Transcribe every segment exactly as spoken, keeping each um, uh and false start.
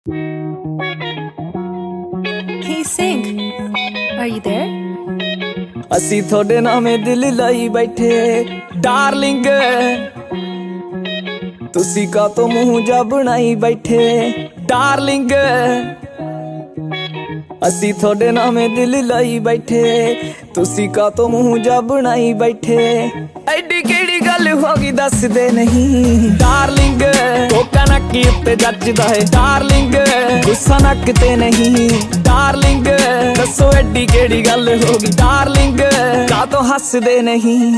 Hey, sing. Are you there? ਅਸੀਂ ਤੁਹਾਡੇ ਨਾਮੇ ਦਿਲ ਲਾਈ ਬੈਠੇ ਡਾਰਲਿੰਗ, ਤੁਸੀਂ ਕਾਤੋਂ ਮੂੰਹ ਜਾ ਬਣਾਈ ਬੈਠੇ ਡਾਰਲਿੰਗ। ਅਸੀਂ ਤੁਹਾਡੇ ਨਾਮੇ ਦਿਲ ਲਾਈ ਬੈਠੇ, ਤੁਸੀਂ ਕਾਤੋਂ ਮੂੰਹ ਜਾ ਬਣਾਈ ਬੈਠੇ। ਐਡੀ ਕਿਹੜੀ ਗੱਲ ਹੋ ਗਈ ਦੱਸਦੇ ਨਹੀਂ ਡਾਰਲਿੰਗ, ਕੋਕਾ ਨੱਕ ਉੱਤੇ ਜੱਜਦਾ ਹੈ ਡਾਰਲਿੰਗ, ਗੁੱਸਾ ਨੱਕ ਤੇ ਨਹੀਂ ਡਾਰਲਿੰਗ। ਦੱਸੋ ਐਡੀ ਕਿਹੜੀ ਗੱਲ ਹੋ ਗਈ ਡਾਰਲਿੰਗ, ਕਾਤੋਂ ਹੱਸਦੇ ਨਹੀਂ।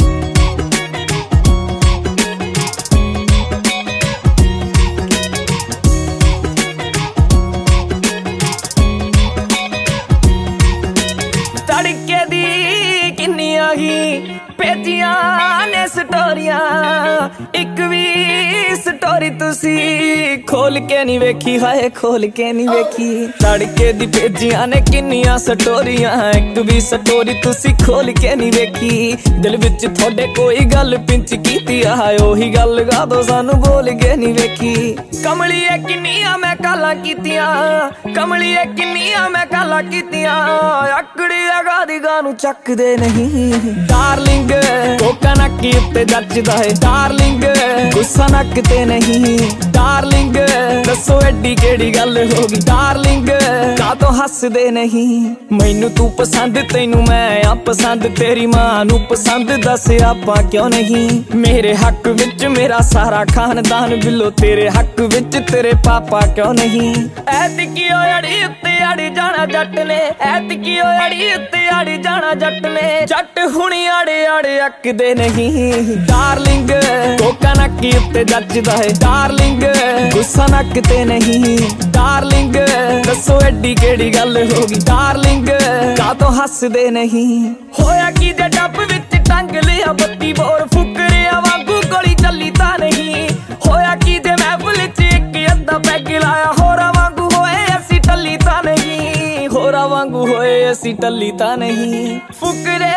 ਤੜਕੇ ਦੀ ਕਿੰਨੀਆਂ ਹੀ ਭੇਜੀਆਂ ਨੇ ਸਟੋਰੀਆਂ, ਇੱਕ ਵੀ ਸਟੋਰੀ ਤੁਸੀਂ ਖੋਲ ਕੇ ਨਹੀਂ ਵੇਖੀ, ਹਾਏ ਖੋਲ ਕੇ ਨਹੀਂ ਵੇਖੀ। ਤੜਕੇ ਦੀ ਭੇਜੀਆਂ ਨੇ ਕਿੰਨੀਆਂ ਸਟੋਰੀਆਂ, ਇੱਕ ਵੀ ਸਟੋਰੀ ਤੁਸੀਂ ਖੋਲ ਕੇ ਨਹੀਂ ਵੇਖੀ। ਦਿਲ ਵਿੱਚ ਤੁਹਾਡੇ ਕੋਈ ਗੱਲ ਪਿੰਚ ਕੀਤੀ ਆ, ਉਹੀ ਗੱਲ ਗਾ ਦੋ ਸਾਨੂੰ ਬੋਲ ਕੇ ਨਹੀਂ ਵੇਖੀ। ਕਮਲੀਏ ਕਿੰਨੀਆਂ ਮੈਂ ਕਾਲਾਂ ਕੀਤੀਆਂ, ਕਮਲੀਏ ਕਿੰਨੀਆਂ ਮੈਂ ਕਾਲਾਂ ਕੀਤੀਆਂ, ਆਕੜੀ ਅਗਾ ਦੀ ਗਾ ਨੂੰ ਚੱਕਦੇ ਨਹੀਂ ਡਾਰਲਿੰਗ। ਕੋਕਾ ਨੱਕ ਉੱਤੇ ਜੱਜਦਾ ਹੈ ਡਾਰਲਿੰਗ, ਗੁੱਸਾ ਨੱਕ ਤੇ ਨਹੀਂ ਡਾਰਲਿੰਗ। ਦੱਸੋ ਐਡੀ ਕਿਹੜੀ ਗੱਲ ਹੋ ਗਈ ਡਾਰਲਿੰਗ, ਕਾਤੋਂ ਹੱਸਦੇ ਨਹੀਂ। ਮੈਨੂੰ ਤੂੰ ਪਸੰਦ ਤੈਨੂੰ ਮੈਂ ਆ ਪਸੰਦ, ਤੇਰੀ ਮਾਂ ਨੂੰ ਪਸੰਦ ਦੱਸ ਆਪਾਂ ਕਿਉਂ ਨਹੀਂ। ਮੇਰੇ ਹੱਕ ਵਿੱਚ ਮੇਰਾ ਸਾਰਾ ਖਾਨਦਾਨ ਬਿੱਲੋ, ਤੇਰੇ ਹੱਕ ਵਿੱਚ ਤੇਰੇ ਪਾਪਾ ਕਿਉਂ ਨਹੀਂ। ਐਤਕੀ ਅੜੀ ਉੱਤੇ ਅੜੀ ਜਾਣਾ ਜੱਟ ਨੇ, ਐਤਕੀ ਅੜੀ ਉੱਤੇ ਅੜੀ ਜਾਣਾ ਜੱਟ ਨੇ। ਜੱਟ ਹੁਣੀ ਆੜੇ ਆੜੇ ਅੱਕਦੇ ਨਹੀਂ ਡਾਰਲਿੰਗ, ਕੋਕਾ ਨੱਕ ਉੱਤੇ ਜੱਜਦਾ ਹੈ ਡਾਰਲਿੰਗ, ਗੁੱਸਾ ਨੱਕ ਤੇ ਨਹੀਂ ਡਾਰਲਿੰਗ। ਦੱਸੋ ਐਡੀ ਕਿਹੜੀ ਗੱਲ ਹੋ ਗਈ ਡਾਰਲਿੰਗ, ਕਾਤੋਂ ਹੱਸਦੇ ਨਹੀਂ। ਹੋਇਆ ਕੀ ਜੇ ਡੱਬ ਵਿੱਚ ਟੰਗ ਲਿਆ ਬੱਤੀ ਬੋਰ, ਫੁਕਰਿਆ ਵਾਂਗੂ ਗੋਲੀ ਚੱਲੀ ਤਾਂ ਨਹੀਂ। ਹੋਇਆ ਕੀ ਜੇ ਮਹਿਫਲ ਚ ਇੱਕ ਅੱਧਾ ਪੈਗ ਲਾਇਆ, ਹੋਰਾਂ ਵਾਂਗੂ ਹੋਏ ਅਸੀਂ ਟੱਲੀ ਤਾਂ ਨਹੀਂ, ਹੋਰਾਂ ਵਾਂਗੂ ਹੋਏ ਅਸੀਂ ਟੱਲੀ ਤਾਂ ਨਹੀਂ। ਫੁਕਰੇ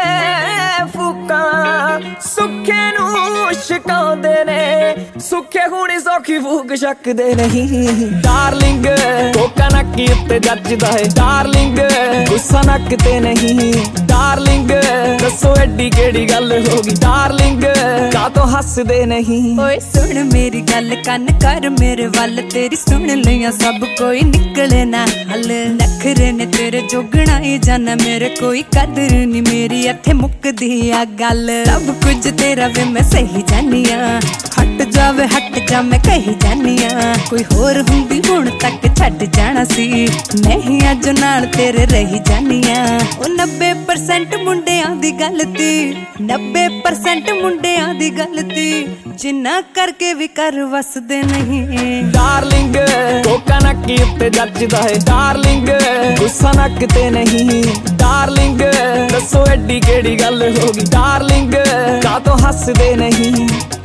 ਫੂਕਾਂ ਸੁੱਖੇ ਨੂੰ ਛਕਾਉਂਦੇ ਨੇ, ਸੁੱਖੇ ਹੁਣੀ ਸੌਖੀ ਫੂਕ ਛਕਦੇ ਨਹੀਂ ਡਾਰਲਿੰਗ। ਕੋਕਾ ਨੱਕ ਉੱਤੇ ਜੱਜਦਾ ਹੈ ਡਾਰਲਿੰਗ, ਗੁੱਸਾ ਨੱਕ ਤੇ ਨਹੀਂ ਡਾਰਲਿੰਗ। ਦੱਸੋ ਐਡੀ ਕਿਹੜੀ ਗੱਲ ਹੋ ਗਈ ਡਾਰਲਿੰਗ, ਕਾਤੋਂ ਹੱਸਦੇ ਨਹੀਂ। ਓਏ ਸੁਣ ਮੇਰੀ ਗੱਲ ਕੰਨ ਕਰ ਮੇਰੇ ਵੱਲ, ਤੇਰੀ ਸੁਣ ਲਿਆ ਸਭ ਕੋਈ ਨਿਕਲੇ ਨਾ ਹੱਲ। ਨਖਰੇ ਨੇ ਤੇਰੇ ਜੋਗਣਾ ਹੀ ਜਾਨਾ, ਮੇਰੇ ਕੋਈ ਕਦਰ ਨੀ ਮੇਰੀ ਇੱਥੇ ਮੁੱਕਦੀ ਆ ਗੱਲ। ਸਭ ਕੁਝ ਤੇਰਾ ਵੇ ਮੈਂ ਸਹੀ ਜਾਨੀ ਆ, ਹਟ ਜਾਵੇ ਹਟ ਜਾ ਮੈਂ ਕਹੀ ਜਾਨੀ ਆ। ਕੋਈ ਹੋਰ ਹੁੰਦੀ ਹੁਣ ਤੱਕ ਛੱਡ ਜਾਣਾ ਸੀ, ਨਹੀਂ ਅੱਜ ਨਾਲ ਤੇਰੇ ਰਹੀ ਜਾਨੀ ਆ। ਉਹ ਨੱਬੇ ਪਰਸੈਂਟ ਮੁੰਡਿਆਂ ਦੀ ਗਲਤੀ, ਨੱਬੇ ਪਰਸੈਂਟ ਮੁੰਡਿਆਂ ਦੀ ਗਲਤੀ, ਜਿੰਨਾ ਕਰਕੇ ਵੀ ਕਰ ਵਸਦੇ ਨਹੀਂ ਡਾਰਲਿੰਗ। ਕੋਕਾ ਨੱਕ ਉੱਤੇ ਜੱਜਦਾ ਹੈ ਡਾਰਲਿੰਗ, ਗੁੱਸਾ ਨੱਕ ਤੇ ਨਹੀਂ ਡਾਰਲਿੰਗ। ਦੱਸੋ ਐਡੀ ਕਿਹੜੀ ਗੱਲ ਹੋ ਗਈ ਡਾਰਲਿੰਗ, ਕਾਤੋਂ ਹੱਸਦੇ ਨਹੀਂ।